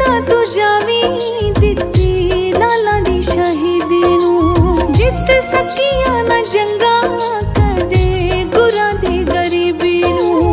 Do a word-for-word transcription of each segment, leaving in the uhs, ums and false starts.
ना तू जावी दित्ती लाला दी शहीदी नूं। जित सकिया ना जंगा कदे गुरां दी गरीबी नूं।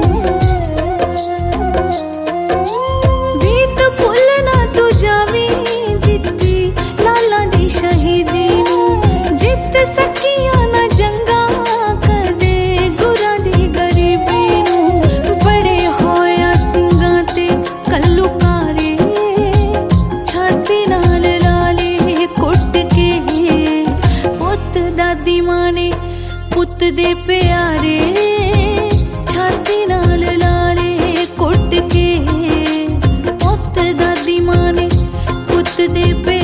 बीत भुल ना तू जावी दित्ती लाला दी शहीदी नूं। जित सकिया ना जंगा कदे गुरां दी गरीबी नूं। बड़े होया सिंगां ते कल्लूकारे छाती नाल लाले कुट के। पुत दादी मां ने पुत दे प्यारे छाती नाल लाले कुट के। पुत दादी मां ने पुत दे प्यारे